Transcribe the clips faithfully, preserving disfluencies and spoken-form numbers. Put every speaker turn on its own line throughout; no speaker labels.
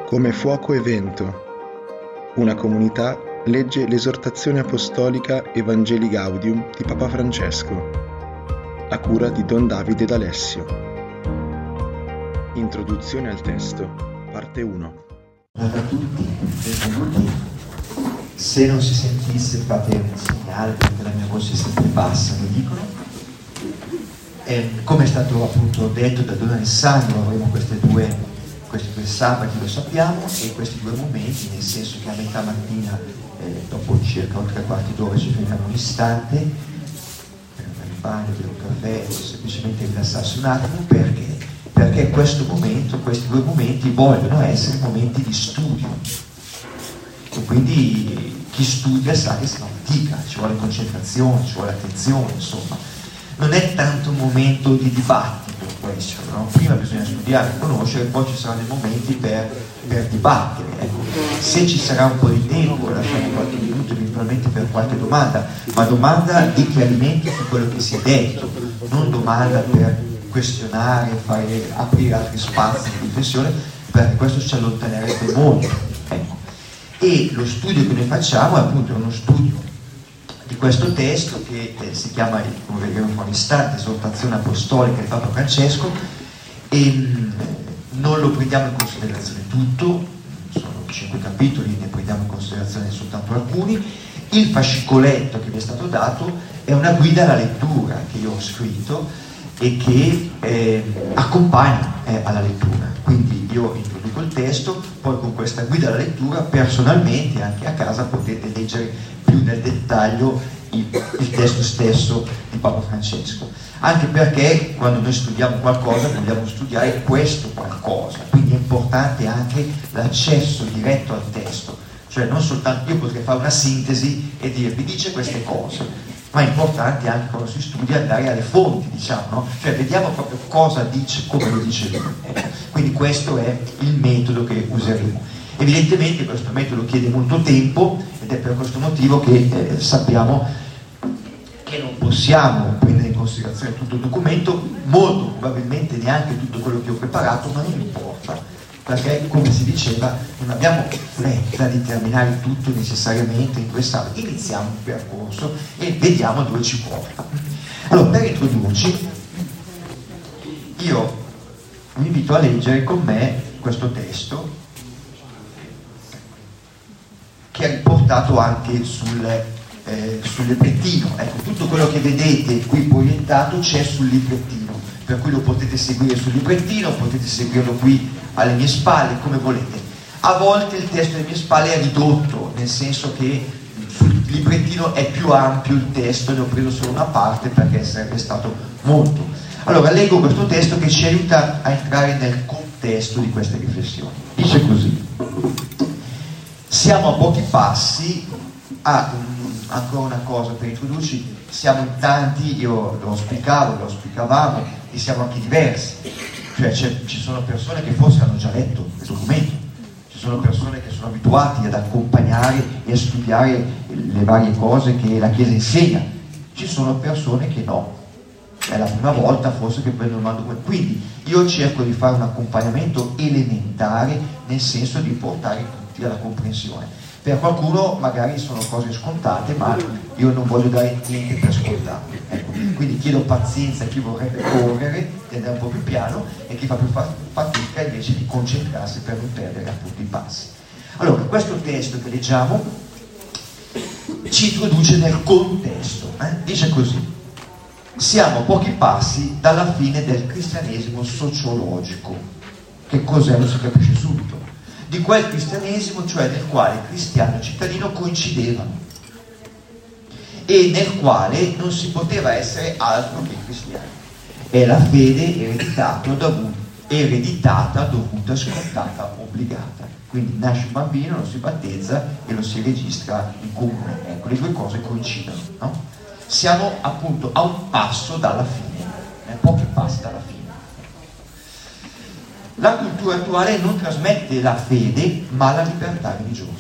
Come fuoco e vento. Una comunità legge l'esortazione apostolica Evangelii Gaudium di Papa Francesco, a cura di Don Davide D'Alessio. Introduzione al testo, parte uno.
Buongiorno a tutti, benvenuti. Se non si sentisse fate un segnale perché la mia voce è sempre bassa, lo dicono. E come è stato appunto detto da Don Alessandro, avremo queste due, questi due sabati, lo sappiamo, e questi due momenti, nel senso che a metà mattina, eh, dopo circa tre quarti d'ora, ci fermiamo un istante per andare in bagno, bere un caffè o semplicemente rilassarsi un attimo. Perché? Perché questo momento, questi due momenti vogliono essere momenti di studio. E quindi chi studia sa che si fa fatica, ci vuole concentrazione, ci vuole attenzione, insomma. Non è tanto un momento di dibattito questo, no? Prima bisogna studiare, conoscere, poi ci saranno dei momenti per, per dibattere. Ecco. Se ci sarà un po' di tempo, lasciamo qualche minuto eventualmente per qualche domanda, ma domanda di chiarimento su quello che si è detto, non domanda per questionare, fare, aprire altri spazi di riflessione, perché questo ci allontanerebbe molto. Ecco. E lo studio che noi facciamo è appunto uno studio di questo testo che eh, si chiama, come vedremo fra un istante, esortazione apostolica di Papa Francesco, e mh, non lo prendiamo in considerazione tutto, sono cinque capitoli, ne prendiamo in considerazione soltanto alcuni. Il fascicoletto che vi è stato dato è una guida alla lettura che io ho scritto e che eh, accompagna eh, alla lettura. Quindi io introduco il testo, poi con questa guida alla lettura personalmente anche a casa potete leggere più nel dettaglio il, il testo stesso di Papa Francesco, anche perché quando noi studiamo qualcosa vogliamo studiare questo qualcosa, quindi è importante anche l'accesso diretto al testo, cioè non soltanto io potrei fare una sintesi e dirvi dice queste cose, ma è importante anche quando si studia andare alle fonti, diciamo, no? Cioè vediamo proprio cosa dice, come lo dice lui. Ecco. Quindi questo è il metodo che useremo. Evidentemente questo metodo chiede molto tempo ed è per questo motivo che eh, sappiamo che non possiamo prendere in considerazione tutto il documento, molto probabilmente neanche tutto quello che ho preparato, ma non importa, perché come si diceva non abbiamo fretta di terminare tutto necessariamente in questa. Iniziamo un percorso e vediamo dove ci porta. Allora, per introdurci io vi invito a leggere con me questo testo che è riportato anche sul, eh, sul librettino. Ecco, tutto quello che vedete qui proiettato c'è sul librettino, per cui lo potete seguire sul librettino, potete seguirlo qui alle mie spalle, come volete. A volte il testo alle mie spalle è ridotto, nel senso che sul librettino è più ampio il testo, ne ho preso solo una parte perché sarebbe stato molto. Allora, leggo questo testo che ci aiuta a entrare nel contesto di queste riflessioni. Dice così: siamo a pochi passi, ah, ancora una cosa per introdurci, siamo in tanti, io lo spiegavo, lo spiegavamo, e siamo anche diversi, cioè ci sono persone che forse hanno già letto il documento, ci sono persone che sono abituati ad accompagnare e a studiare le varie cose che la Chiesa insegna, ci sono persone che no, è la prima volta forse che prendono il documento, quindi io cerco di fare un accompagnamento elementare nel senso di portare tutti alla comprensione. Per qualcuno magari sono cose scontate, ma io non voglio dare niente per scontato. Ecco. Quindi chiedo pazienza a chi vorrebbe correre, di andare un po' più piano, e chi fa più fatica invece di concentrarsi per non perdere appunto i passi. Allora, questo testo che leggiamo ci introduce nel contesto. Eh? Dice così: siamo a pochi passi dalla fine del cristianesimo sociologico. Che cos'è? Lo si capisce subito. Di quel cristianesimo, cioè nel quale cristiano e cittadino coincidevano e nel quale non si poteva essere altro che cristiani. È la fede ereditata, dovuta, ereditata, dovuta, scontata, obbligata. Quindi nasce un bambino, lo si battezza e lo si registra in comune. Ecco, le due cose coincidono, no? Siamo appunto a un passo dalla fine, a pochi passi dalla fine. La cultura attuale non trasmette la fede, ma la libertà religiosa.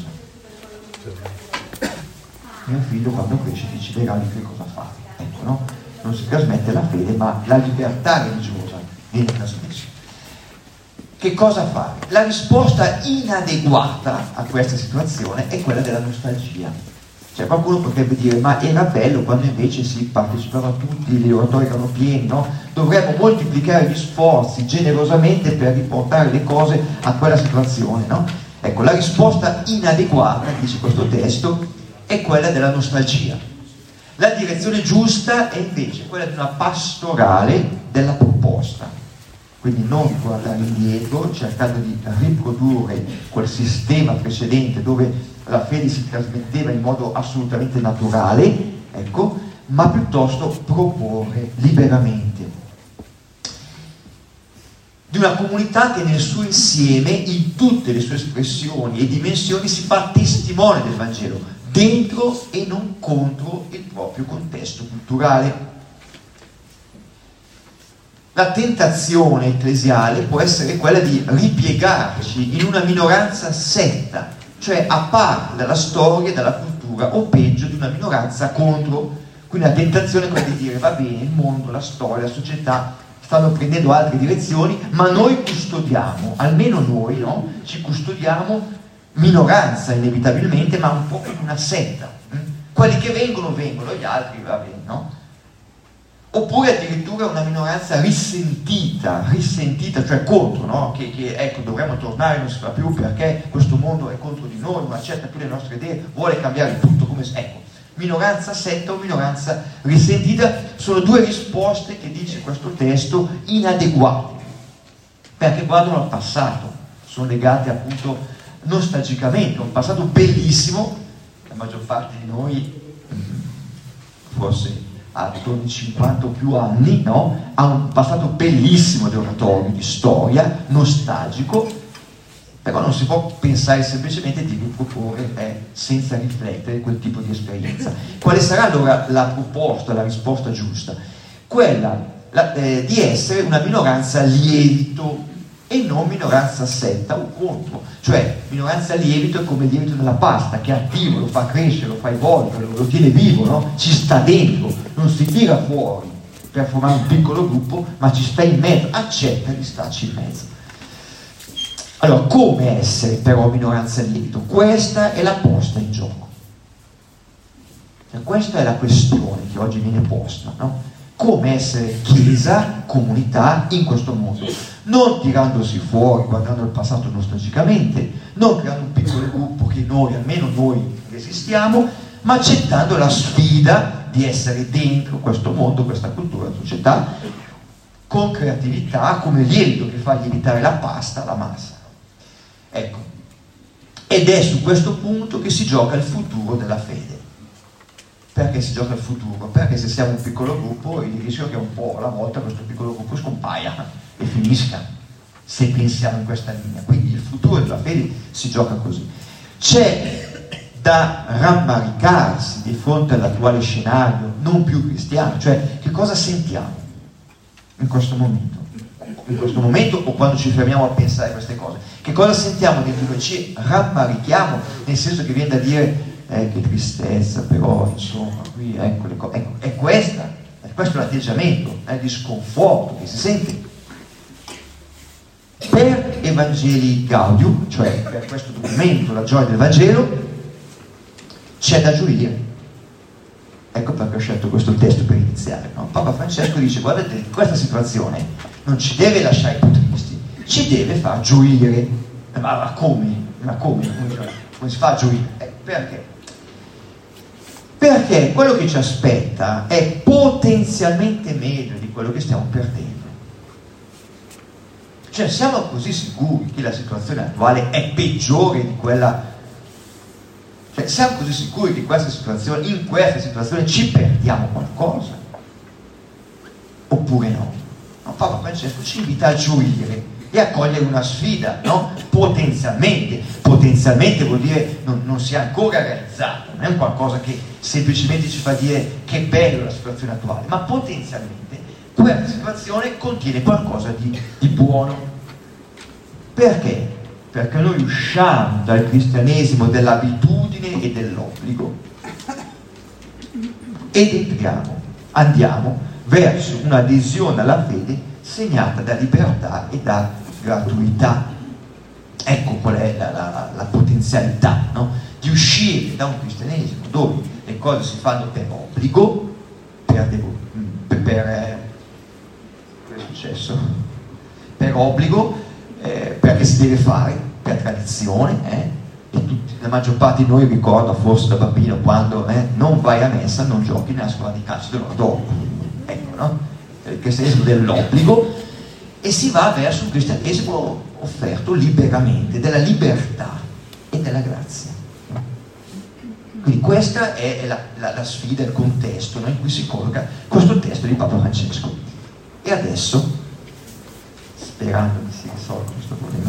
Mio figlio quando cresce deciderà di che cosa fare. Ecco, no? Non si trasmette la fede, ma la libertà religiosa viene trasmessa. che cosa fare? La risposta inadeguata a questa situazione è quella della nostalgia. Cioè qualcuno potrebbe dire, ma era bello quando invece si partecipava tutti, gli oratori erano pieni, no? Dovremmo moltiplicare gli sforzi generosamente per riportare le cose a quella situazione, no? Ecco, la risposta inadeguata, dice questo testo, è quella della nostalgia. La direzione giusta è invece quella di una pastorale della proposta. Quindi non guardare indietro, cercando di riprodurre quel sistema precedente dove la fede si trasmetteva in modo assolutamente naturale, ecco, ma piuttosto proporre liberamente. Di una comunità che nel suo insieme, in tutte le sue espressioni e dimensioni, si fa testimone del Vangelo, dentro e non contro il proprio contesto culturale. La tentazione ecclesiale può essere quella di ripiegarci in una minoranza setta, cioè a parte dalla storia e dalla cultura, o peggio di una minoranza contro. Quindi la tentazione è quella di dire, va bene, il mondo, la storia, la società stanno prendendo altre direzioni, ma noi custodiamo, almeno noi, no? Ci custodiamo minoranza inevitabilmente, ma un po' come una setta. Quelli che vengono, vengono, gli altri, va bene, no? Oppure addirittura una minoranza risentita, risentita, cioè contro, no? Che, che ecco, dovremmo tornare, non si fa più perché questo mondo è contro di noi, non accetta più le nostre idee, vuole cambiare tutto come... Ecco, minoranza setta o minoranza risentita sono due risposte che dice questo testo inadeguate, perché guardano al passato, sono legate appunto nostalgicamente a un passato bellissimo. La maggior parte di noi, forse ha attorno ai cinquanta o più anni, no? Ha un passato bellissimo di oratorio, di storia, nostalgico, però non si può pensare semplicemente di riproporre eh, senza riflettere quel tipo di esperienza. Quale sarà allora la proposta, la risposta giusta? Quella la, eh, di essere una minoranza lievito e non minoranza setta o contro. Cioè minoranza lievito è come il lievito della pasta, che è attivo, lo fa crescere, lo fa evolvere, lo, lo tiene vivo, no? Ci sta dentro, non si tira fuori per formare un piccolo gruppo, ma ci sta in mezzo, accetta di starci in mezzo. Allora, come essere però minoranza lievito? Questa è la posta in gioco. Cioè, questa è la questione che oggi viene posta, no? Come essere chiesa, comunità in questo mondo, non tirandosi fuori, guardando il passato nostalgicamente, non creando un piccolo gruppo che noi, almeno noi, resistiamo, ma accettando la sfida di essere dentro questo mondo, questa cultura, società, con creatività, come lievito che fa lievitare la pasta, la massa. Ecco, ed è su questo punto che si gioca il futuro della fede. Perché si gioca il futuro? Perché se siamo un piccolo gruppo il rischio è che un po' alla volta questo piccolo gruppo scompaia e finisca, se pensiamo in questa linea. Quindi il futuro della fede si gioca così. C'è da rammaricarsi di fronte all'attuale scenario non più cristiano, cioè che cosa sentiamo in questo momento? In questo momento o quando ci fermiamo a pensare a queste cose? Che cosa sentiamo dentro noi? Ci rammarichiamo, nel senso che viene da dire eh, che tristezza, però insomma qui ecco le cose, ecco, è questa, è questo l'atteggiamento eh, di sconforto che si sente. Per Evangelii Gaudium, cioè per questo documento, la gioia del Vangelo, c'è da gioire. Ecco perché ho scelto questo testo per iniziare, no? Papa Francesco dice, guardate, questa situazione non ci deve lasciare più tristi, ci deve far gioire. Ma, ma come? Ma come? Come si fa a gioire? Eh, perché? Perché quello che ci aspetta è potenzialmente meglio di quello che stiamo perdendo. Cioè siamo così sicuri che la situazione attuale è peggiore di quella. Cioè, siamo così sicuri che questa situazione, in questa situazione ci perdiamo qualcosa? Oppure no? No, Papa Francesco ci invita a gioire e a cogliere una sfida, no? Potenzialmente. Potenzialmente vuol dire non, non si è ancora realizzato, non è un qualcosa che semplicemente ci fa dire che è bello la situazione attuale, ma potenzialmente questa situazione contiene qualcosa di, di buono. Perché? Perché noi usciamo dal cristianesimo dell'abitudine e dell'obbligo ed entriamo, andiamo verso un'adesione alla fede segnata da libertà e da gratuità. Ecco qual è la, la, la potenzialità, no? Di uscire da un cristianesimo dove le cose si fanno per obbligo, per, devo, per, per eh, cosa è successo? Per obbligo, eh, perché si deve fare, per tradizione, eh? E tutti, la maggior parte di noi ricorda forse da bambino quando eh, non vai a messa, non giochi nella squadra di calcio dell'oratorio, ecco, no? Il cristianesimo dell'obbligo, e si va verso un cristianesimo offerto liberamente, della libertà e della grazia. Quindi questa è la, la, la sfida, il contesto, no, in cui si colloca questo testo di Papa Francesco. E adesso, sperando che si risolva questo problema,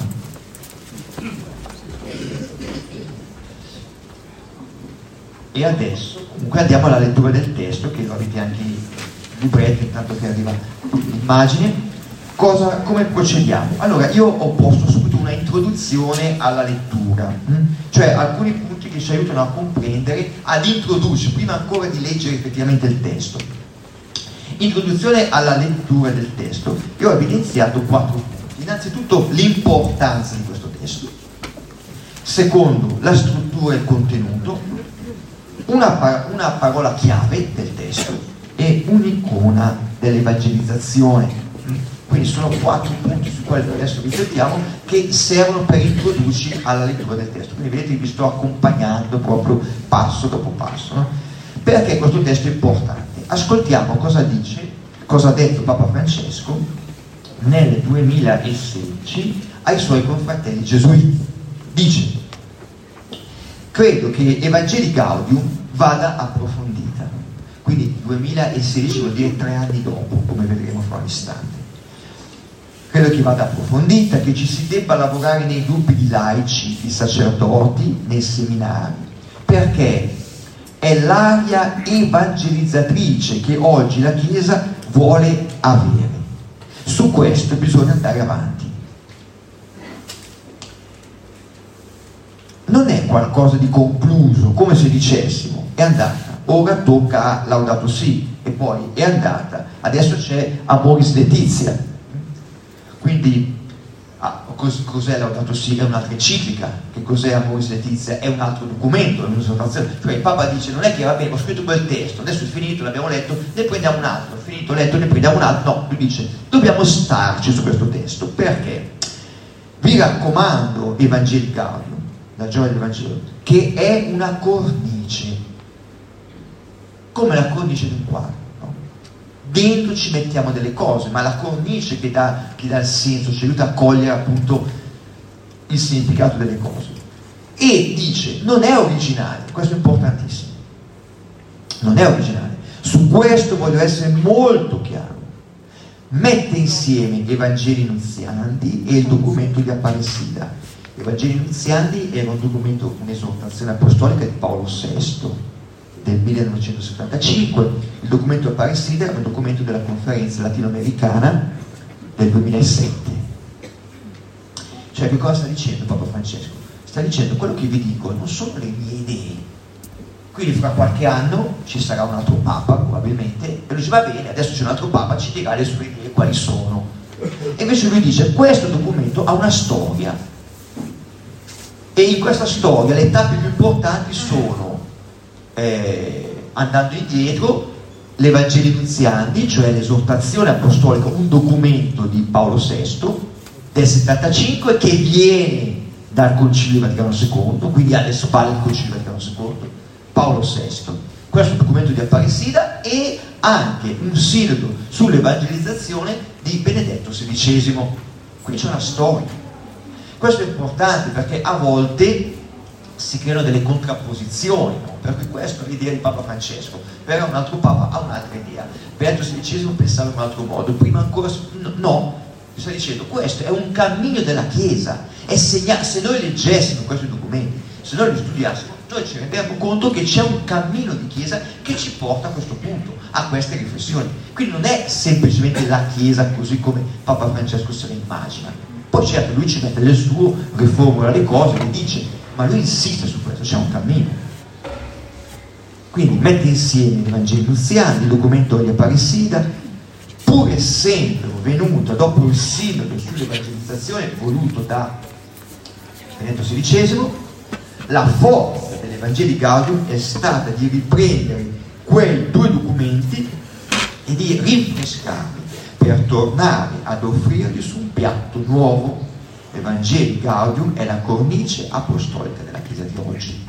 e adesso comunque andiamo alla lettura del testo, che lo avete anche in libretto intanto che arriva l'immagine. Cosa, come procediamo? Allora, io ho posto subito una introduzione alla lettura, cioè alcuni punti che ci aiutano a comprendere, ad introdurci, prima ancora di leggere effettivamente il testo. Introduzione alla lettura del testo. Io ho evidenziato quattro punti. Innanzitutto l'importanza di questo testo. Secondo, la struttura e il contenuto. Una, una parola chiave del testo e un'icona dell'evangelizzazione. Quindi sono quattro punti su quali adesso riflettiamo, che servono per introdurci alla lettura del testo. Quindi vedete che vi sto accompagnando proprio passo dopo passo, no? Perché questo testo è importante? Ascoltiamo cosa dice, cosa ha detto Papa Francesco nel duemilasedici ai suoi confratelli gesuiti. Dice: credo che Evangelii Gaudium vada approfondita. Quindi duemilasedici vuol dire tre anni dopo, come vedremo fra un istante. Credo che vada approfondita, che ci si debba lavorare nei gruppi di laici, di sacerdoti, nei seminari, perché è l'aria evangelizzatrice che oggi la Chiesa vuole avere. Su questo bisogna andare avanti. Non è qualcosa di concluso, come se dicessimo è andata, ora tocca a Laudato Si, e poi è andata, adesso c'è Amoris Laetitia. Quindi ah, cos- cos'è Laudato Si? È un'altra enciclica. Che cos'è Amoris Laetitia? È un altro documento, è un'esortazione. Cioè il Papa dice: non è che va bene, ho scritto quel testo, adesso è finito, l'abbiamo letto, ne prendiamo un altro, finito, letto, ne prendiamo un altro. No, lui dice: dobbiamo starci su questo testo. Perché? Vi raccomando Evangelii Gaudium, la gioia del Vangelo, che è una cornice, come la cornice di un quadro. Dentro ci mettiamo delle cose, ma la cornice che dà, che dà il senso, ci aiuta a cogliere appunto il significato delle cose. E dice: non è originale, questo è importantissimo, non è originale. Su questo voglio essere molto chiaro. Mette insieme gli Evangeli Nunziandi e il documento di Apparecida. Gli Evangeli Nunziandi era un documento, un'esortazione apostolica di Paolo sesto del millenovecentosettantacinque. Il documento Apparecida è un documento della conferenza latinoamericana del duemilasette. Cioè, che cosa sta dicendo Papa Francesco? Sta dicendo: quello che vi dico non sono le mie idee, quindi fra qualche anno ci sarà un altro Papa probabilmente, e lui dice: va bene, adesso c'è un altro Papa, ci dirà le sue idee quali sono. E invece lui dice: questo documento ha una storia, e in questa storia le tappe più importanti sono, Eh, andando indietro, l'Evangeli Nunziandi, cioè l'esortazione apostolica, un documento di Paolo sesto del settantacinque che viene dal Concilio Vaticano secondo, quindi alle spalle del Concilio Vaticano secondo, Paolo sesto, questo documento di Apparecida, e anche un sinodo sull'evangelizzazione di Benedetto sedicesimo. Qui c'è una storia. Questo è importante perché a volte si creano delle contrapposizioni, no? Perché questa è l'idea di Papa Francesco, però un altro Papa ha un'altra idea. Benedetto sedicesimo pensava in un altro modo, prima ancora no, sta dicendo: questo è un cammino della Chiesa, è segna- se noi leggessimo questi documenti, se noi li studiassimo, noi ci rendiamo conto che c'è un cammino di Chiesa che ci porta a questo punto, a queste riflessioni. Quindi non è semplicemente la Chiesa così come Papa Francesco se ne immagina. Poi certo lui ci mette del suo, riformula le cose, le dice, ma lui insiste su questo, c'è un cammino. Quindi mette insieme gli Evangeli Nunziandi, il documento di Apparecida, pur essendo venuta dopo il sinodo sull'evangelizzazione esortazione voluto da Benedetto sedicesimo, la forza dell'Evangelii Gaudium è stata di riprendere quei due documenti e di rinfrescarli per tornare ad offrirli su un piatto nuovo. L'Evangelii Gaudium è la cornice apostolica della Chiesa di oggi.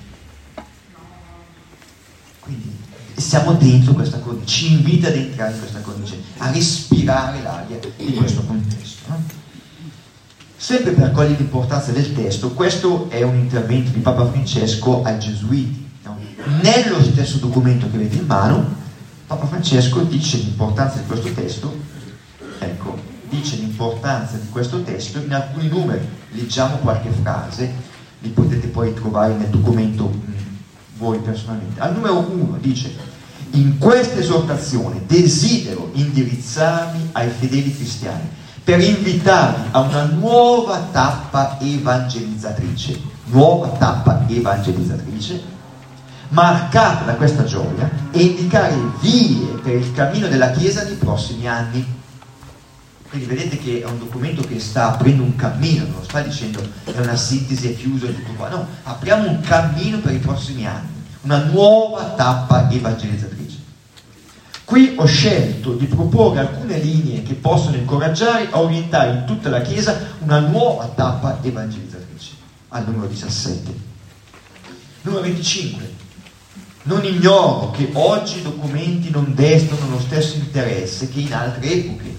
Quindi siamo dentro questa cornice, ci invita ad entrare in questa cornice, a respirare l'aria di questo contesto, no? Sempre per cogliere l'importanza del testo, questo è un intervento di Papa Francesco ai Gesuiti, no? Nello stesso documento che avete in mano, Papa Francesco dice l'importanza di questo testo, ecco, dice l'importanza di questo testo in alcuni numeri. Leggiamo qualche frase, li potete poi trovare nel documento mh, voi personalmente. Al numero uno dice: in questa esortazione desidero indirizzarmi ai fedeli cristiani per invitarli a una nuova tappa evangelizzatrice, nuova tappa evangelizzatrice, marcata da questa gioia, e indicare vie per il cammino della Chiesa nei prossimi anni. Quindi vedete che è un documento che sta aprendo un cammino, non sta dicendo è una sintesi e chiuso tutto qua, no, apriamo un cammino per i prossimi anni, una nuova tappa evangelizzatrice. Qui ho scelto di proporre alcune linee che possono incoraggiare a orientare in tutta la Chiesa una nuova tappa evangelizzatrice. Al numero diciassette. Numero venticinque. Non ignoro che oggi i documenti non destano lo stesso interesse che in altre epoche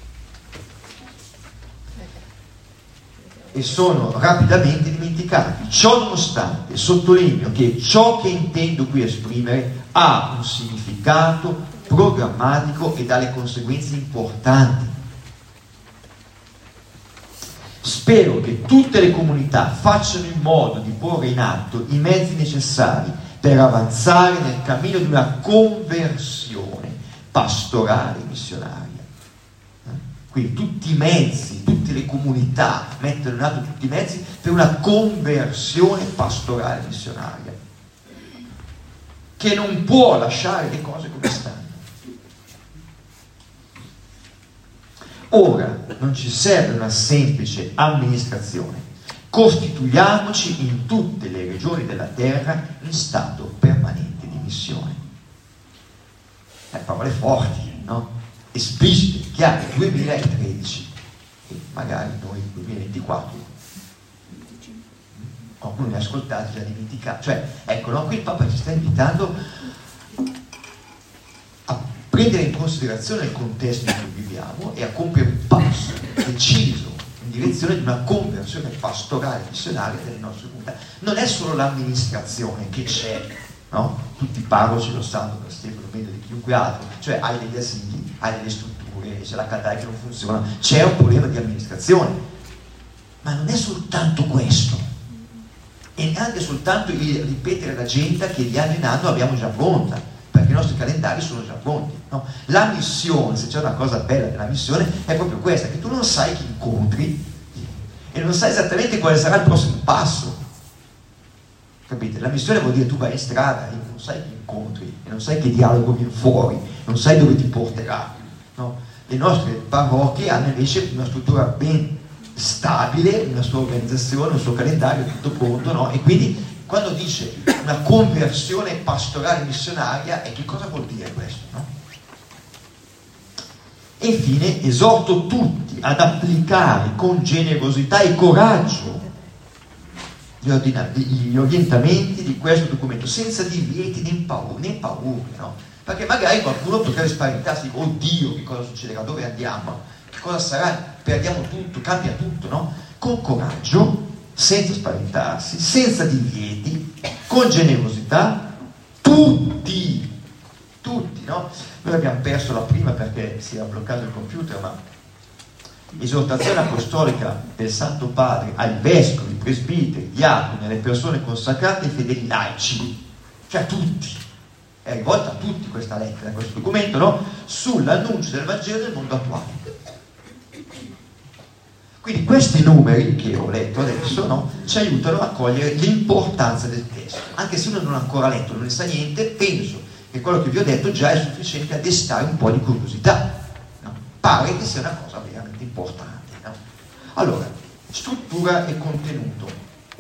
e sono rapidamente dimenticati. Ciò nonostante, sottolineo che ciò che intendo qui esprimere ha un significato programmatico e dalle conseguenze importanti. Spero che tutte le comunità facciano in modo di porre in atto i mezzi necessari per avanzare nel cammino di una conversione pastorale missionaria. Quindi tutti i mezzi, tutte le comunità mettono in atto tutti i mezzi per una conversione pastorale missionaria, che non può lasciare le cose come stanno. Ora non ci serve una semplice amministrazione, costituiamoci in tutte le regioni della terra in stato permanente di missione. Eh, parole forti, no? Esplicite, chiare, duemilatredici, e magari noi duemilaventiquattro. Qualcuno ne ha ascoltato, già dimenticato. Cioè, ecco, no? Qui il Papa ci sta invitando a prendere in considerazione il contesto in cui viviamo e a compiere un passo deciso in direzione di una conversione pastorale missionaria delle nostre comunità. Non è solo l'amministrazione che c'è, no? Tutti i parroci lo sanno, per Stefano meglio di chiunque altro, cioè hai degli asili, hai delle strutture, c'è la cattedrale che non funziona, c'è un problema di amministrazione, ma non è soltanto questo, e neanche soltanto il ripetere all'agenda che di anno in anno abbiamo già pronta, perché i nostri calendari sono già pronti, no? La missione, se c'è una cosa bella della missione, è proprio questa, che tu non sai chi incontri e non sai esattamente quale sarà il prossimo passo. Capite? La missione vuol dire tu vai in strada e non sai chi incontri, e non sai che dialogo viene fuori, non sai dove ti porterà, no? Le nostre parrocchie hanno invece una struttura ben stabile, una sua organizzazione, un suo calendario tutto pronto, no? E quindi quando dice una conversione pastorale missionaria, e che cosa vuol dire questo, no? E infine esorto tutti ad applicare con generosità e coraggio gli, ordina- gli orientamenti di questo documento, senza divieti né paure, né paure, no? Perché magari qualcuno potrebbe spaventarsi, oddio, che cosa succederà, dove andiamo, che cosa sarà, perdiamo tutto, cambia tutto, no? Con coraggio, senza spaventarsi, senza divieti, con generosità, tutti, tutti, no? Noi abbiamo perso la prima perché si era bloccato il computer, ma esortazione apostolica del Santo Padre ai vescovi, presbiteri, diaconi, alle persone consacrate e fedeli laici, cioè a tutti, è rivolta a tutti questa lettera, questo documento, no? Sull'annuncio del Vangelo del mondo attuale. Quindi questi numeri che ho letto adesso, no, ci aiutano a cogliere l'importanza del testo. Anche se uno non ha ancora letto, non ne sa niente, penso che quello che vi ho detto già è sufficiente a destare un po' di curiosità, no? Pare che sia una cosa veramente importante, no? Allora, struttura e contenuto.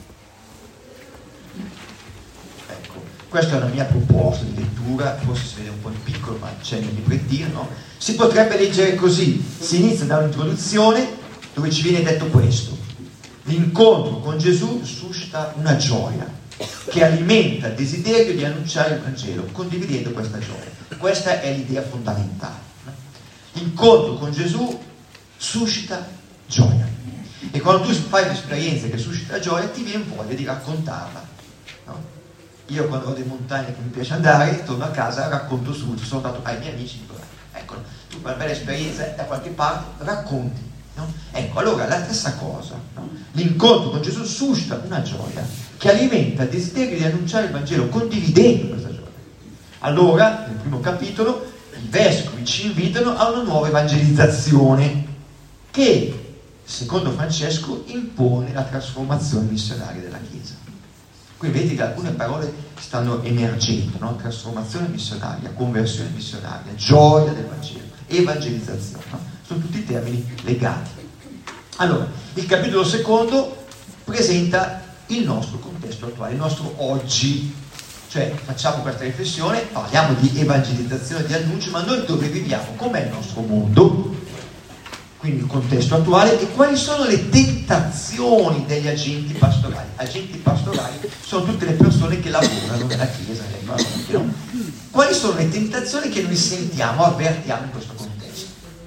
Ecco, questa è una mia proposta di lettura, forse si vede un po' in piccolo, ma c'è nel librettino, no? Si potrebbe leggere così: si inizia da un'introduzione dove ci viene detto questo: l'incontro con Gesù suscita una gioia che alimenta il desiderio di annunciare il Vangelo, condividendo questa gioia. Questa è l'idea fondamentale. L'incontro con Gesù suscita gioia. E quando tu fai un'esperienza che suscita gioia, ti viene voglia di raccontarla, no? Io quando vado in montagna, che mi piace andare, torno a casa, racconto subito. Sono andato ai miei amici, dico, ecco, tu per una bella esperienza da qualche parte racconti, no? Ecco, allora la stessa cosa, no? L'incontro con Gesù suscita una gioia che alimenta il desiderio di annunciare il Vangelo, condividendo questa gioia. Allora, nel primo capitolo, i vescovi ci invitano a una nuova evangelizzazione che, secondo Francesco, impone la trasformazione missionaria della Chiesa. Qui vedi che alcune parole stanno emergendo, no? Trasformazione missionaria, conversione missionaria, gioia del Vangelo, evangelizzazione, no? Sono tutti termini legati. Allora, il capitolo secondo presenta il nostro contesto attuale, il nostro oggi. Cioè, facciamo questa riflessione, parliamo di evangelizzazione, di annuncio, ma noi dove viviamo? Com'è il nostro mondo? Quindi il contesto attuale, e quali sono le tentazioni degli agenti pastorali? Agenti pastorali sono tutte le persone che lavorano nella Chiesa, nelle parrocchie, no? Quali sono le tentazioni che noi sentiamo, avvertiamo in questo contesto?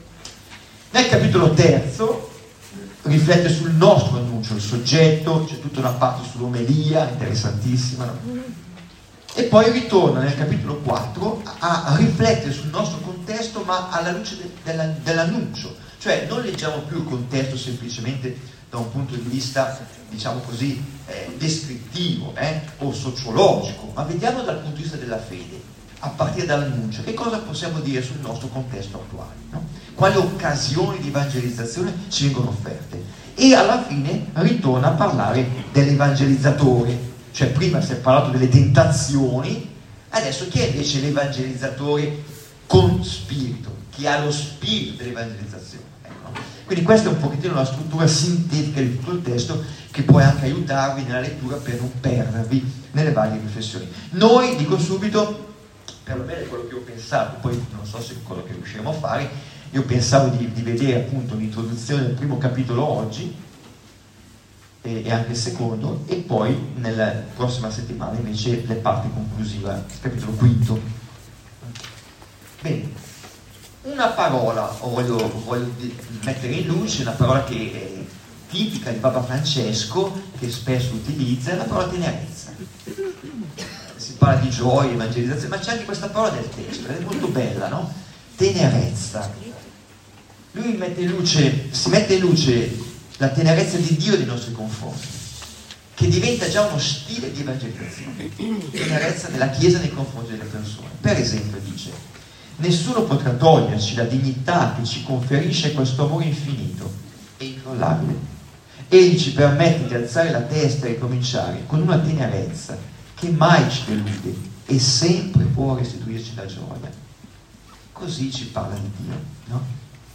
Nel capitolo terzo riflette sul nostro annuncio, il soggetto, c'è tutta una parte sull'omelia, interessantissima, no? E poi ritorna nel capitolo quattro a, a riflettere sul nostro contesto, ma alla luce de, della, dell'annuncio. Cioè non leggiamo più il contesto semplicemente da un punto di vista, diciamo così, eh, descrittivo eh, o sociologico, ma vediamo dal punto di vista della fede, a partire dall'annuncio, che cosa possiamo dire sul nostro contesto attuale, no? Quali occasioni di evangelizzazione ci vengono offerte. E alla fine ritorna a parlare dell'evangelizzatore. Cioè prima si è parlato delle tentazioni, adesso chi è invece l'evangelizzatore con spirito, chi ha lo spirito dell'evangelizzazione, ecco. Quindi questa è un pochettino la struttura sintetica di tutto il testo, che può anche aiutarvi nella lettura per non perdervi nelle varie riflessioni. Noi, dico subito, perlomeno è quello che ho pensato, poi non so se è quello che riusciremo a fare, io pensavo di, di vedere appunto l'introduzione del primo capitolo oggi, e anche il secondo, e poi nella prossima settimana invece le parti conclusive, il capitolo quinto. Bene, una parola voglio, voglio mettere in luce, una parola che è tipica di Papa Francesco, che spesso utilizza, è la parola tenerezza. Si parla di gioia, evangelizzazione, ma c'è anche questa parola del testo, è molto bella, no? Tenerezza. Lui mette in luce, si mette in luce la tenerezza di Dio nei nostri confronti, che diventa già uno stile di evangelizzazione, tenerezza della Chiesa nei confronti delle persone. Per esempio dice: nessuno potrà toglierci la dignità che ci conferisce questo amore infinito e incrollabile. Egli ci permette di alzare la testa e ricominciare con una tenerezza che mai ci delude e sempre può restituirci la gioia. Così ci parla di Dio, no?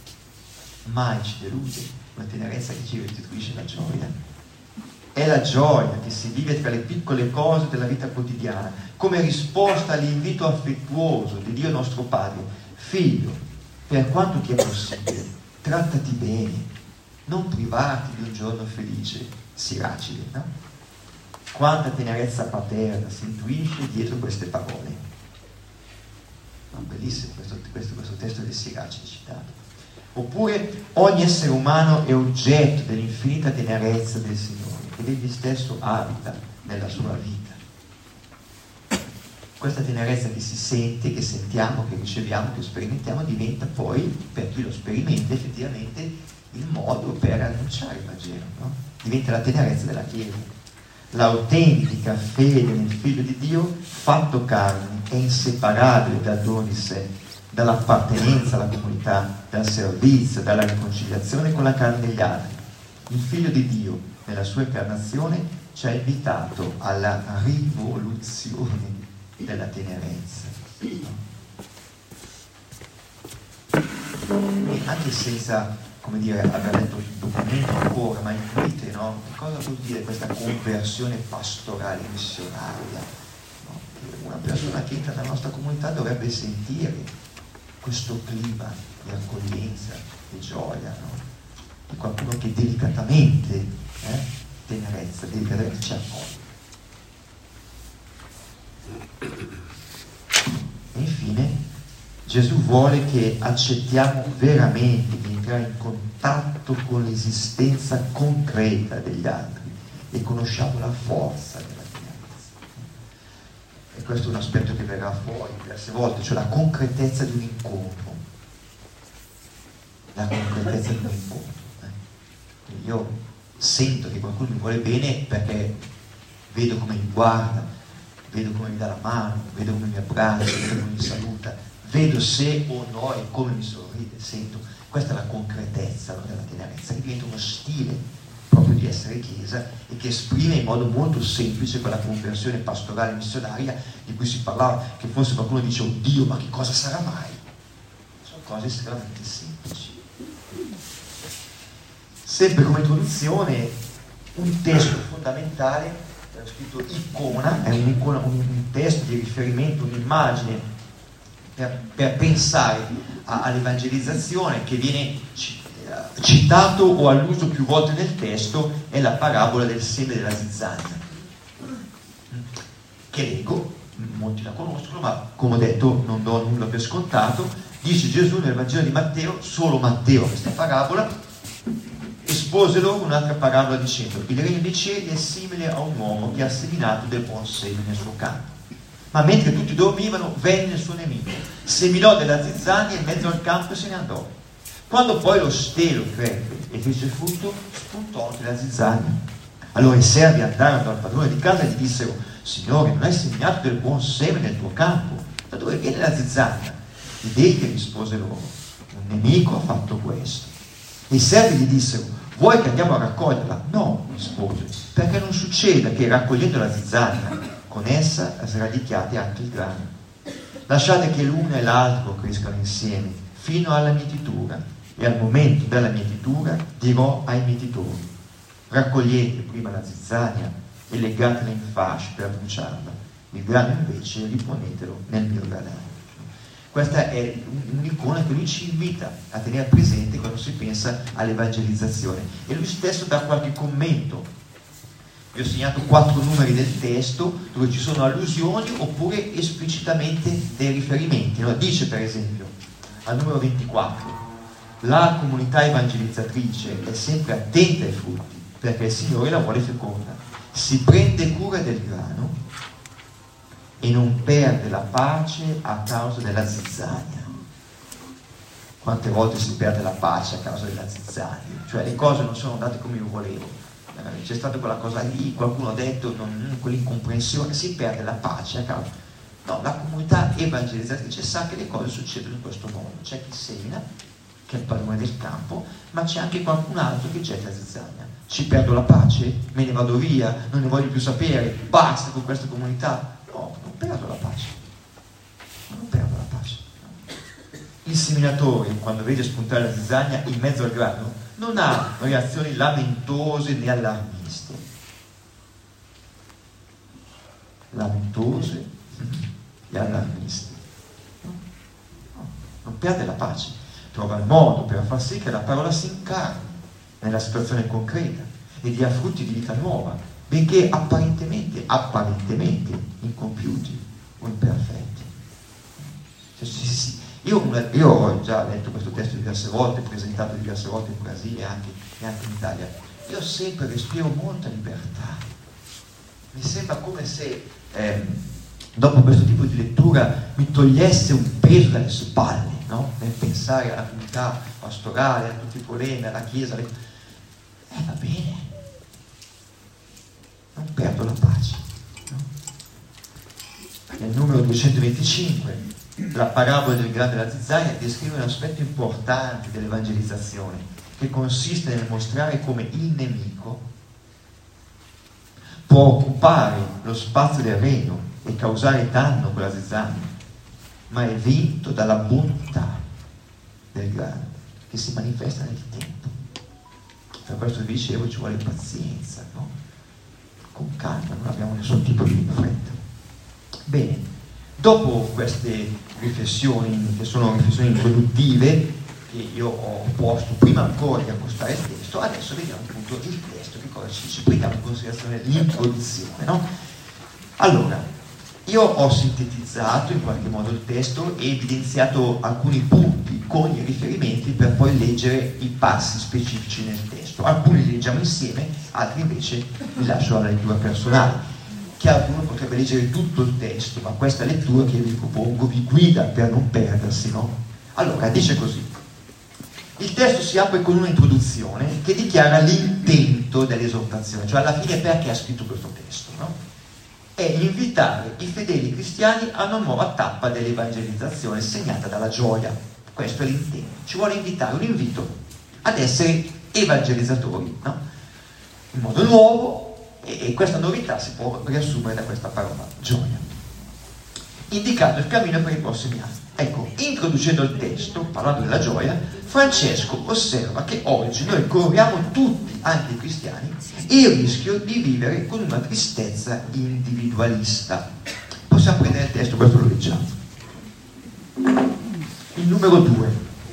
Mai ci delude, una tenerezza che ci restituisce la gioia. È la gioia che si vive tra le piccole cose della vita quotidiana, come risposta all'invito affettuoso di Dio nostro Padre: figlio, per quanto ti è possibile, trattati bene, non privarti di un giorno felice, siracide, no? Quanta tenerezza paterna si intuisce dietro queste parole. No, bellissimo questo, questo, questo testo del Siracide citato. Oppure ogni essere umano è oggetto dell'infinita tenerezza del Signore, ed egli stesso abita nella sua vita. Questa tenerezza che si sente, che sentiamo, che riceviamo, che sperimentiamo, diventa poi, per chi lo sperimenta, effettivamente il modo per annunciare il Vangelo, no? Diventa la tenerezza della Chiesa. L'autentica fede nel Figlio di Dio fatto carne è inseparabile dal dono di sé, dall'appartenenza alla comunità, dal servizio, dalla riconciliazione con la carne degli altri. Il Figlio di Dio, nella sua incarnazione, ci ha invitato alla rivoluzione della tenerezza. No? Anche senza come dire, aver letto il documento ancora, ma intuite, no? Che cosa vuol dire questa conversione pastorale missionaria? No? Una persona che entra nella nostra comunità dovrebbe sentire questo clima di accoglienza, di gioia, no? Di qualcuno che delicatamente, eh, tenerezza, delicatamente ci accoglie. E infine Gesù vuole che accettiamo veramente di entrare in contatto con l'esistenza concreta degli altri e conosciamo la forza della tenerezza. E questo è un aspetto che verrà fuori diverse volte, cioè la concretezza di un incontro. La concretezza di un incontro. Eh. Io sento che qualcuno mi vuole bene perché vedo come mi guarda, vedo come mi dà la mano, vedo come mi abbraccia, vedo come mi saluta, vedo se o no e come mi sorride, sento. Questa è la concretezza, no, della tenerezza, che diventa uno stile proprio di essere Chiesa e che esprime in modo molto semplice quella conversione pastorale missionaria di cui si parlava, che forse qualcuno dice oddio, ma che cosa sarà mai? Sono cose estremamente semplici. Sempre come introduzione un testo fondamentale, è scritto icona, è un'icona, un, un testo di riferimento, un'immagine per, per pensare a, all'evangelizzazione che viene citato o alluso più volte nel testo, è la parabola del seme della zizzania, che leggo, molti la conoscono, ma come ho detto non do nulla per scontato. Dice Gesù nel Vangelo di Matteo, solo Matteo questa parabola, espose loro un'altra parabola dicendo: il regno dei cieli è simile a un uomo che ha seminato del buon seme nel suo campo, ma mentre tutti dormivano venne il suo nemico, seminò della zizzania in mezzo al campo e se ne andò. Quando poi lo stelo crebbe e fece frutto, spuntò anche la zizzania. Allora i servi andarono al padrone di casa e gli dissero: Signore, non hai seminato del buon seme nel tuo campo? Da dove viene la zizzania? Ed egli rispose loro: un nemico ha fatto questo. E i servi gli dissero: vuoi che andiamo a raccoglierla? No, rispose, perché non succeda che raccogliendo la zizzania con essa sradichiate anche il grano. Lasciate che l'uno e l'altro crescano insieme fino alla mietitura, e al momento della mietitura dirò ai mietitori: raccogliete prima la zizzania e legatela in fasce per bruciarla, il grano invece riponetelo nel mio granaio. Questa è un'icona che lui ci invita a tenere presente quando si pensa all'evangelizzazione, e lui stesso dà qualche commento. Vi ho segnato quattro numeri del testo dove ci sono allusioni oppure esplicitamente dei riferimenti, no? Dice per esempio al numero ventiquattro: la comunità evangelizzatrice è sempre attenta ai frutti perché il Signore la vuole feconda, si prende cura del grano e non perde la pace a causa della zizzania. Quante volte si perde la pace a causa della zizzania? Cioè le cose non sono andate come io volevo, eh, c'è stata quella cosa lì, qualcuno ha detto, non, quell'incomprensione, si perde la pace a causa. No, la comunità evangelizzatrice sa che le cose succedono in questo modo. C'è chi semina, che è il padrone del campo, ma c'è anche qualcun altro che getta la zizzania. Ci perdo la pace? Me ne vado via? Non ne voglio più sapere? Basta con questa comunità? No, non perdo la pace, non perdo la pace. Il seminatore, quando vede spuntare la zizzania in mezzo al grano, non ha reazioni lamentose né allarmiste. Lamentose e allarmiste. No, no, non perde la pace, trova il modo per far sì che la parola si incarni nella situazione concreta e dia frutti di vita nuova, benché apparentemente, apparentemente incompiuti o imperfetti. Cioè, sì, sì. Io, io ho già letto questo testo diverse volte, presentato diverse volte in Brasile e anche, e anche in Italia. Io sempre respiro molta libertà. Mi sembra come se eh, dopo questo tipo di lettura mi togliesse un peso dalle spalle, no? Nel pensare alla comunità pastorale, a tutti i problemi, alla Chiesa. Le... Eh, va bene. Non perdo la pace, no? Nel numero duecentoventicinque la parabola del grano della zizzania descrive un aspetto importante dell'evangelizzazione, che consiste nel mostrare come il nemico può occupare lo spazio del regno e causare danno con la zizzania, ma è vinto dalla bontà del grano che che si manifesta nel tempo. Per questo vi dicevo, ci vuole pazienza, no? Con calma, non abbiamo nessun tipo di fretta. Bene, dopo queste riflessioni, che sono riflessioni introduttive, che io ho posto prima ancora di accostare il testo, adesso vediamo appunto il testo, che cosa ci dice, prendiamo in considerazione l'introduzione, no? Allora, io ho sintetizzato in qualche modo il testo e evidenziato alcuni punti con i riferimenti per poi leggere i passi specifici nel testo. Alcuni li leggiamo insieme, altri invece li lascio alla lettura personale. Chiaro che uno potrebbe leggere tutto il testo, ma questa lettura che vi propongo vi guida per non perdersi, no? Allora, dice così. Il testo si apre con una introduzione che dichiara l'intento dell'esortazione, cioè alla fine perché ha scritto questo testo, no? È invitare i fedeli cristiani a una nuova tappa dell'evangelizzazione segnata dalla gioia. Questo è l'intento. Ci vuole invitare, un invito ad essere evangelizzatori, no? In modo nuovo, e, e questa novità si può riassumere da questa parola, gioia. Indicando il cammino per i prossimi anni. Ecco, introducendo il testo, parlando della gioia, Francesco osserva che oggi noi corriamo tutti, anche i cristiani, il rischio di vivere con una tristezza individualista. Possiamo prendere il testo, questo lo leggiamo. Il numero due.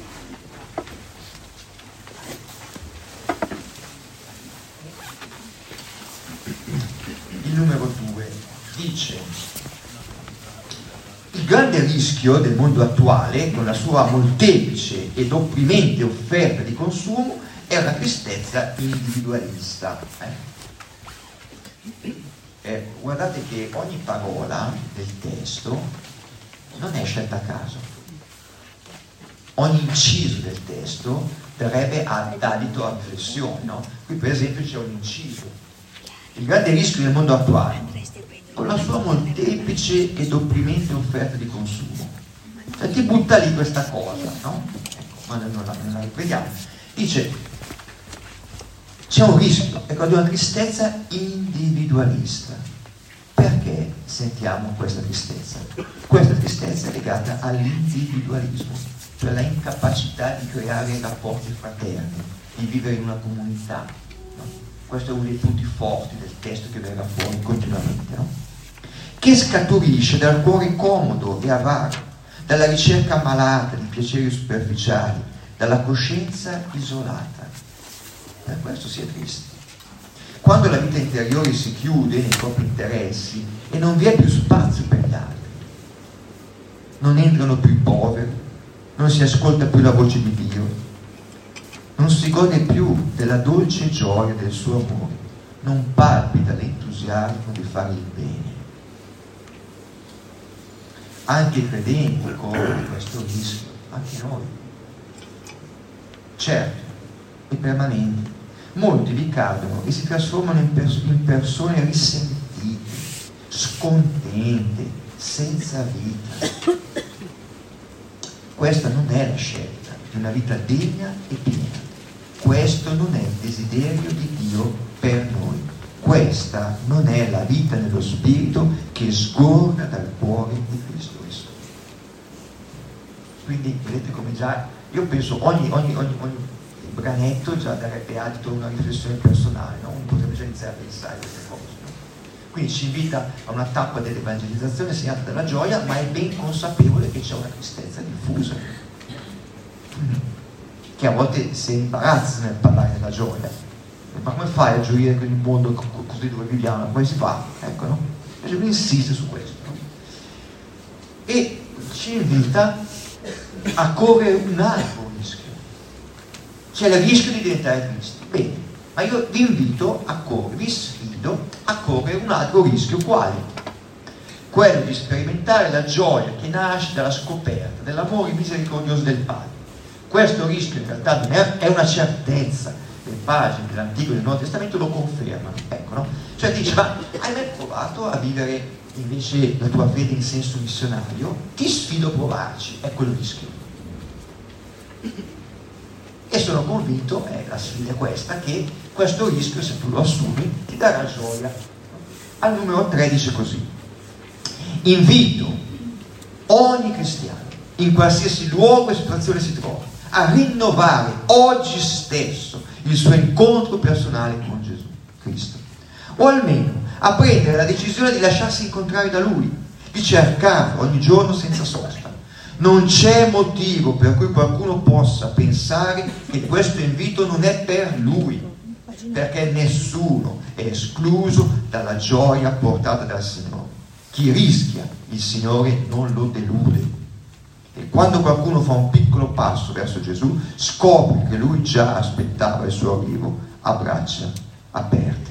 Il numero due dice: il grande rischio del mondo attuale, con la sua molteplice ed opprimente offerta di consumo, è una tristezza individualista. Eh? Eh, guardate che ogni parola del testo non è scelta a caso. Ogni inciso del testo darebbe adito a riflessione, no? Qui per esempio c'è un inciso. Il grande rischio del mondo attuale, con la sua molteplice ed opprimente offerta di consumo. Cioè ti butta lì questa cosa, no? Ecco, ma non la, non la riprendiamo. Dice, c'è un rischio, ecco, di una tristezza individualista. Perché sentiamo questa tristezza? Questa tristezza è legata all'individualismo, cioè alla incapacità di creare rapporti fraterni, di vivere in una comunità. No? Questo è uno dei punti forti del testo che verrà fuori continuamente, no? Che scaturisce dal cuore comodo e avaro, dalla ricerca malata di piaceri superficiali, dalla coscienza isolata. Per questo si è tristi. Quando la vita interiore si chiude nei propri interessi e non vi è più spazio per gli altri, non entrano più i poveri, non si ascolta più la voce di Dio, non si gode più della dolce gioia del suo amore, non palpita l'entusiasmo di fare il bene. Anche i credenti corrono questo rischio, anche noi. Certo, è permanente. Molti vi cadono e si trasformano in, pers- in persone risentite, scontente, senza vita. Questa non è la scelta di una vita degna e piena. Questo non è il desiderio di Dio per noi. Questa non è la vita nello spirito che sgorga dal cuore di Cristo Gesù. Quindi vedete come già, io penso ogni, ogni, ogni, ogni branetto già darebbe adito a una riflessione personale, no? Uno potrebbe già iniziare a pensare a queste cose, no? Quindi ci invita a una tappa dell'evangelizzazione segnata dalla gioia, ma è ben consapevole che c'è una tristezza diffusa, che a volte si imbarazza nel parlare della gioia. Ma come fai a gioire con il mondo così dove viviamo? Come si fa? Ecco, no? E Gesù insiste su questo, no? E ci invita a correre un altro rischio. C'è il rischio di diventare tristi. Bene, ma io vi invito a correre, vi sfido a correre un altro rischio. Quale? Quello di sperimentare la gioia che nasce dalla scoperta dell'amore misericordioso del Padre. Questo rischio in realtà non è, è una certezza. Le pagine dell'Antico e del Nuovo Testamento lo confermano, ecco, no? Cioè dice, ma hai mai provato a vivere invece la tua fede in senso missionario? Ti sfido a provarci, è quello rischio. E sono convinto, è la sfida questa, che questo rischio, se tu lo assumi, ti darà gioia. Al numero tre dice così: invito ogni cristiano, in qualsiasi luogo e situazione si trova, a rinnovare oggi stesso il suo incontro personale con Gesù Cristo, o almeno a prendere la decisione di lasciarsi incontrare da Lui, di cercarlo ogni giorno senza sosta. Non c'è motivo per cui qualcuno possa pensare che questo invito non è per lui, perché nessuno è escluso dalla gioia portata dal Signore. Chi rischia, il Signore non lo delude. E quando qualcuno fa un piccolo passo verso Gesù, scopre che Lui già aspettava il suo arrivo a braccia aperte.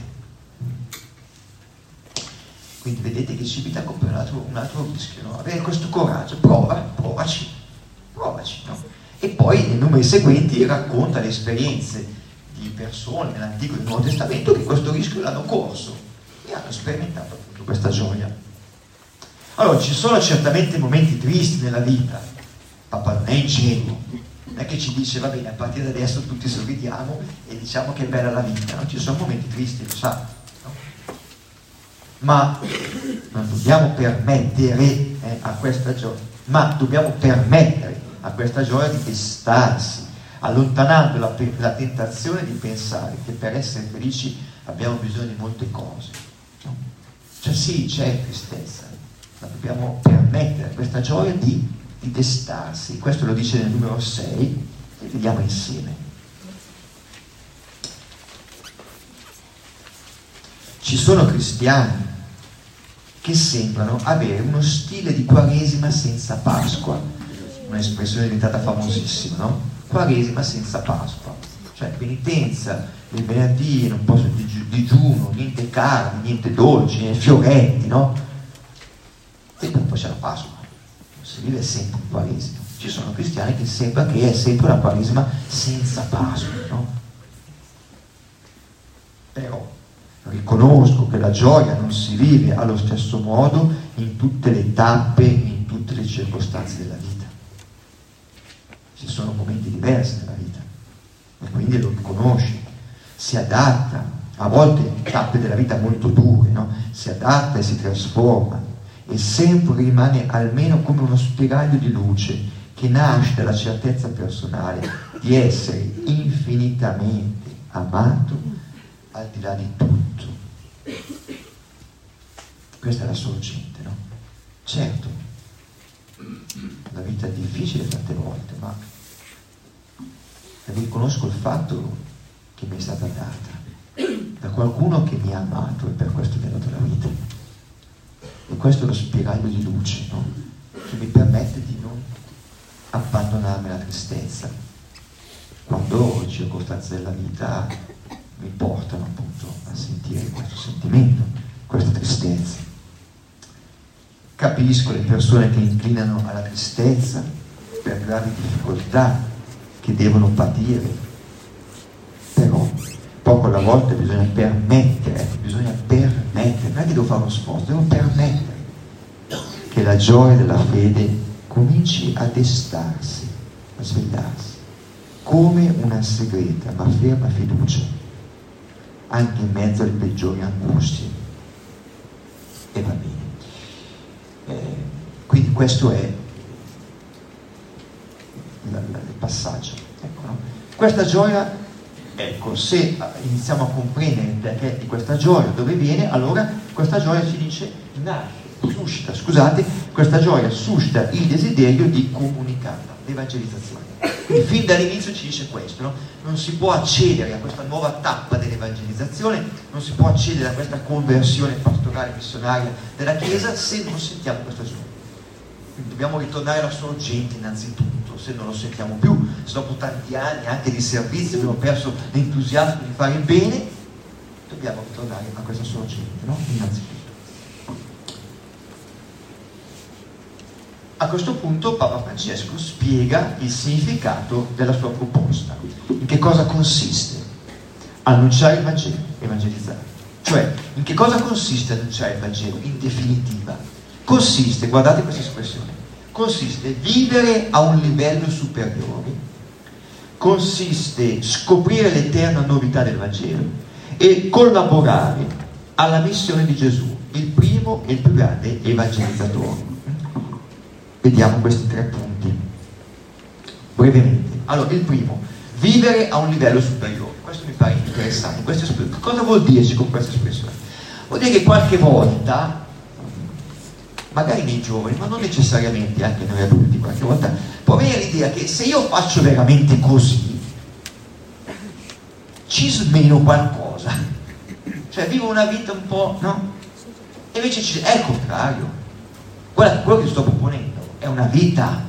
Quindi vedete che ci invita a compiere un altro, un altro rischio, no? Avere questo coraggio, prova, provaci, provaci, no? E poi nei numeri seguenti racconta le esperienze di persone nell'Antico e nel Nuovo Testamento che questo rischio l'hanno corso e hanno sperimentato appunto questa gioia. Allora, ci sono certamente momenti tristi nella vita. Papà non è ingenuo, non è che ci dice va bene, a partire da adesso tutti sorridiamo e diciamo che è bella la vita, no? Ci sono momenti tristi, lo sa, no? Ma non dobbiamo permettere eh, a questa gioia, ma dobbiamo permettere a questa gioia di destarsi, allontanando la, la tentazione di pensare che per essere felici abbiamo bisogno di molte cose, no? Cioè sì, c'è tristezza, ma dobbiamo permettere a questa gioia di, di destarsi. Questo lo dice nel numero sei e vediamo insieme. Ci sono cristiani che sembrano avere uno stile di Quaresima senza Pasqua, un'espressione diventata famosissima, no? Quaresima senza Pasqua, cioè penitenza il venerdì, non posso di digiuno, niente carne, niente dolci, niente fioretti, no? E poi c'è la Pasqua, si vive sempre in Quaresima. Ci sono cristiani che sembra che è sempre una Quaresima senza Pasqua, no? Però riconosco che la gioia non si vive allo stesso modo in tutte le tappe, in tutte le circostanze della vita. Ci sono momenti diversi nella vita e quindi lo riconosci, si adatta, a volte in tappe della vita molto dure, no? Si adatta e si trasforma e sempre rimane almeno come uno spiraglio di luce che nasce dalla certezza personale di essere infinitamente amato al di là di tutto. Questa è la sorgente, no? Certo, la vita è difficile tante volte, ma riconosco il fatto che mi è stata data da qualcuno che mi ha amato e per questo mi ha dato la vita. E questo è lo spiraglio di luce, no? Che mi permette di non abbandonarmi alla tristezza quando le circostanze della vita mi portano appunto a sentire questo sentimento, questa tristezza. Capisco le persone che inclinano alla tristezza per gravi difficoltà che devono patire, però poco alla volta bisogna permettere, bisogna permettere, non è che devo fare uno sforzo, devo permettere che la gioia della fede cominci a destarsi, a svegliarsi, come una segreta ma ferma fiducia anche in mezzo alle peggiori angustie. E va bene. Eh, quindi questo è la, la, il passaggio. Ecco, no? Questa gioia, ecco, se iniziamo a comprendere il perché di questa gioia, dove viene, allora questa gioia ci dice, nasce, suscita, scusate, questa gioia suscita il desiderio di comunicarla, l'evangelizzazione. Quindi fin dall'inizio ci dice questo, no? Non si può accedere a questa nuova tappa dell'evangelizzazione, non si può accedere a questa conversione pastorale missionaria della Chiesa se non sentiamo questa gioia. Quindi dobbiamo ritornare alla sorgente innanzitutto, se non lo sentiamo più, se dopo tanti anni anche di servizio abbiamo perso l'entusiasmo di fare il bene, dobbiamo ritornare a questa sorgente, no? Innanzitutto. A questo punto Papa Francesco spiega il significato della sua proposta. In che cosa consiste annunciare il Vangelo, evangelizzare? Cioè, in che cosa consiste annunciare il Vangelo? In definitiva, consiste, guardate questa espressione, consiste vivere a un livello superiore, consiste scoprire l'eterna novità del Vangelo e collaborare alla missione di Gesù, il primo e il più grande evangelizzatore. Vediamo questi tre punti. brevemente. Allora, il primo, vivere a un livello superiore. Questo mi pare interessante. Questa espressione. Cosa vuol dirci con questa espressione? Vuol dire che qualche volta, magari nei giovani, ma non necessariamente anche noi adulti, qualche volta può avere l'idea che se io faccio veramente così, ci smeno qualcosa. Cioè vivo una vita un po', no? E invece ci, è il contrario. Guarda, quello che sto proponendo è una vita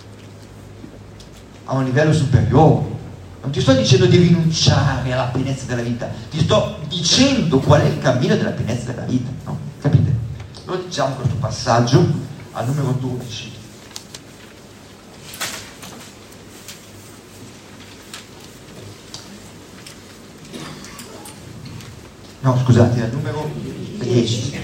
a un livello superiore. Non ti sto dicendo di rinunciare alla pienezza della vita, ti sto dicendo qual è il cammino della pienezza della vita, no? Capite? Lo diciamo questo passaggio al numero dodici. No, scusate, al numero dieci.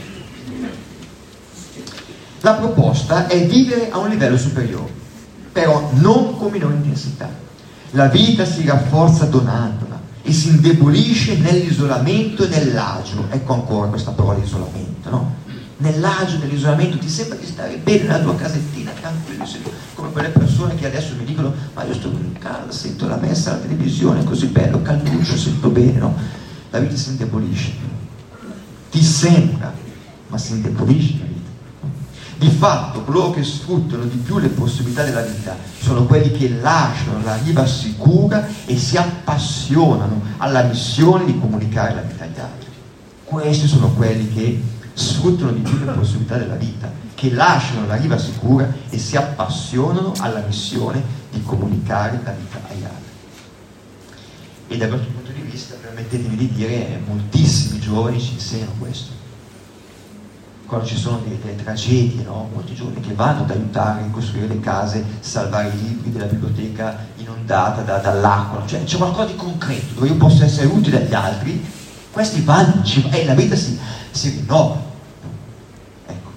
La proposta è vivere a un livello superiore, però non con minore intensità. La vita si rafforza donandola e si indebolisce nell'isolamento e nell'agio. Ecco ancora questa parola isolamento, no? Nell'agio, nell'isolamento, ti sembra di stare bene nella tua casettina, tranquillo, come quelle persone che adesso mi dicono: ma io sto in casa, sento la messa alla televisione, è così bello, calduccio, sento bene, no? La vita si indebolisce. Ti sembra, ma si indebolisce la vita. Di fatto, coloro che sfruttano di più le possibilità della vita sono quelli che lasciano la riva sicura e si appassionano alla missione di comunicare la vita agli altri. Questi sono quelli che sfruttano di più le possibilità della vita, che lasciano la riva sicura e si appassionano alla missione di comunicare la vita agli altri. E da questo punto di vista, permettetemi di dire, moltissimi giovani ci insegnano questo. Quando ci sono delle, delle tragedie, no? Molti giovani che vanno ad aiutare a ricostruire le case, salvare i libri della biblioteca inondata da, dall'acqua, cioè c'è qualcosa di concreto dove io posso essere utile agli altri. Questi vanno e eh, la vita si, si rinnova. Ecco.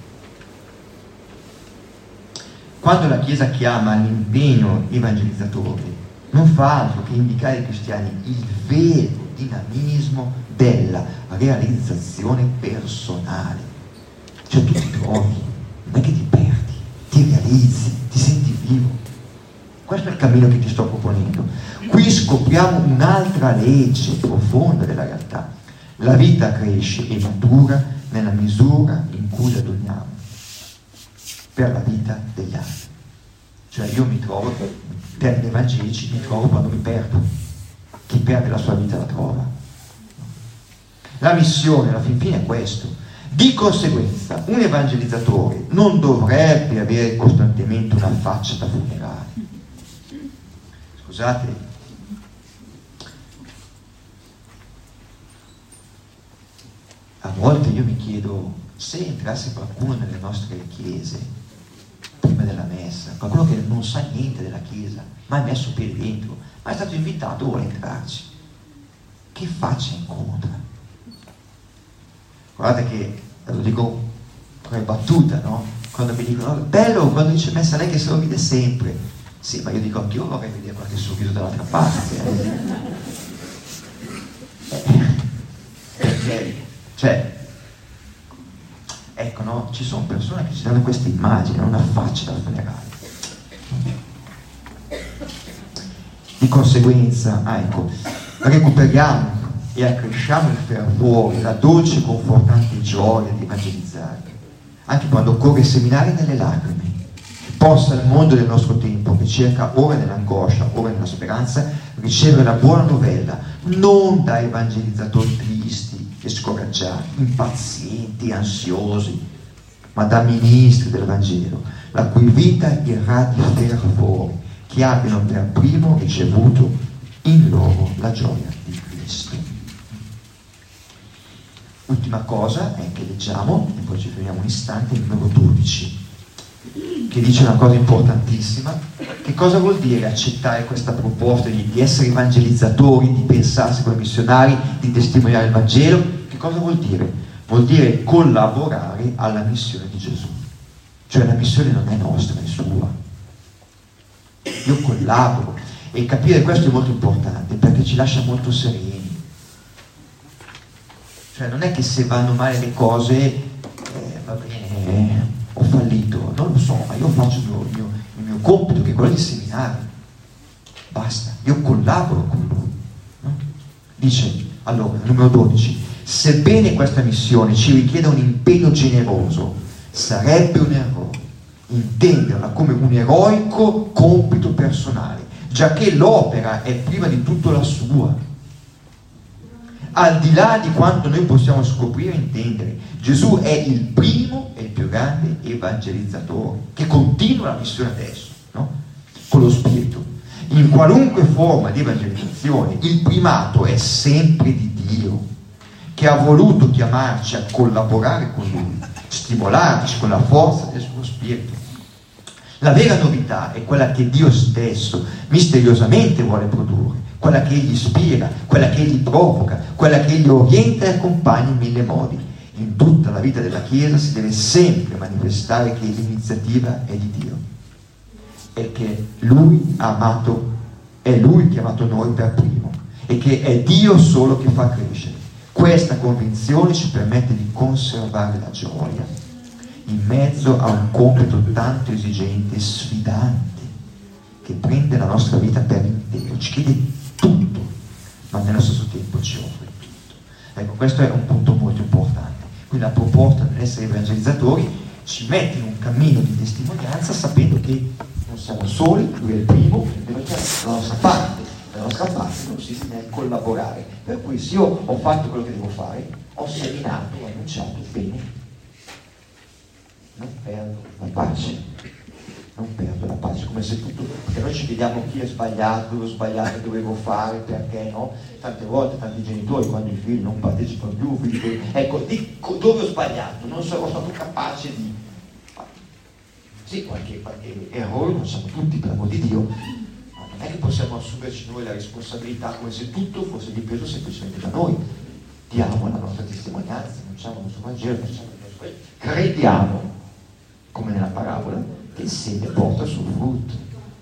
Quando la Chiesa chiama l'impegno evangelizzatore, non fa altro che indicare ai cristiani il vero dinamismo della realizzazione personale. Cioè tu ti trovi, non è che ti perdi, ti realizzi, ti senti vivo. Questo è il cammino che ti sto proponendo. Qui scopriamo un'altra legge profonda della realtà. La vita cresce e matura nella misura in cui la doniamo per la vita degli altri. Cioè io mi trovo, in termini evangelici, mi trovo quando mi perdo. Chi perde la sua vita la trova. La missione, alla fin fine, è questo. Di conseguenza, un evangelizzatore non dovrebbe avere costantemente una faccia da funerale. Scusate, a volte io mi chiedo se entrasse qualcuno nelle nostre chiese prima della messa, qualcuno che non sa niente della chiesa, mai messo piede dentro, ma è stato invitato, vuole entrarci, che faccia incontra? Guardate che, lo dico come battuta, no? Quando mi dicono, oh, bello, quando dice messa lei che sorride sempre. Sì, ma io dico anch'io vorrei vedere qualche sorriso dall'altra parte. Eh. Eh. Perché, cioè, ecco, no? Ci sono persone che ci danno questa immagine, una faccia da funerale. Di conseguenza, ah, ecco, recuperiamo e accresciamo il fervore, la dolce e confortante gioia di evangelizzare, anche quando occorre seminare nelle lacrime. Possa il mondo del nostro tempo, che cerca ora nell'angoscia, ora nella speranza, ricevere la buona novella, non da evangelizzatori tristi e scoraggiati, impazienti, ansiosi, ma da ministri del Vangelo, la cui vita irradi fervore, che abbiano per primo ricevuto in loro la gioia di Cristo. Ultima cosa è che leggiamo, e poi ci fermiamo un istante, il numero dodici, che dice una cosa importantissima. Che cosa vuol dire accettare questa proposta di, di essere evangelizzatori, di pensarsi come missionari, di testimoniare il Vangelo? Che cosa vuol dire? Vuol dire collaborare alla missione di Gesù. Cioè la missione non è nostra, è sua. Io collaboro, e capire questo è molto importante perché ci lascia molto sereni. Cioè non è che se vanno male le cose, eh, va bene, eh, ho fallito, non lo so, ma io faccio il mio, il mio, il mio compito, che è quello di seminare. basta, io collaboro con lui, no? Dice, allora, numero dodici, sebbene questa missione ci richieda un impegno generoso, sarebbe un errore intenderla come un eroico compito personale, giacché l'opera è prima di tutto la sua. Al di là di quanto noi possiamo scoprire e intendere, Gesù è il primo e il più grande evangelizzatore, che continua la missione adesso, no? Con lo Spirito. In qualunque forma di evangelizzazione, il primato è sempre di Dio, che ha voluto chiamarci a collaborare con Lui, stimolarci con la forza del suo Spirito. La vera novità è quella che Dio stesso misteriosamente vuole produrre, quella che Egli ispira, quella che Egli provoca, quella che Egli orienta e accompagna in mille modi. In tutta la vita della Chiesa si deve sempre manifestare che l'iniziativa è di Dio e che Lui ha amato, è Lui che ha amato noi per primo e che è Dio solo che fa crescere. Questa convinzione ci permette di conservare la gioia in mezzo a un compito tanto esigente e sfidante che prende la nostra vita per intero, ci chiede tutto, ma nello stesso tempo ci offre tutto. Ecco, questo è un punto molto importante. Quindi la proposta dell'essere evangelizzatori ci mette in un cammino di testimonianza sapendo che non siamo soli, Lui è il primo, deve fare la nostra parte. La nostra parte consiste nel collaborare. Per cui se io ho fatto quello che devo fare, ho seminato, ho annunciato bene, non perdo la pace, non perdo la pace, come se tutto, perché noi ci chiediamo chi è sbagliato, dove ho sbagliato, dovevo fare, perché no? Tante volte tanti genitori quando i figli non partecipano più, figli, ecco, dico, dove ho sbagliato, non sono stato capace di, sì, qualche, qualche errore, non siamo tutti, per amor di Dio, ma non è che possiamo assumerci noi la responsabilità come se tutto fosse dipeso semplicemente da noi. Diamo la nostra testimonianza, annunciamo il nostro Vangelo, facciamo il nostro Vangelo, crediamo, come nella parabola, che il seme porta sul frutto,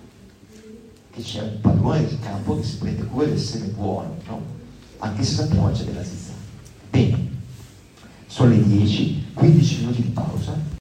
che c'è un padrone del campo che si prende cura del seme buono, no? Anche se sappiamo c'è della zizzania. Bene, sono le dieci, quindici minuti di pausa.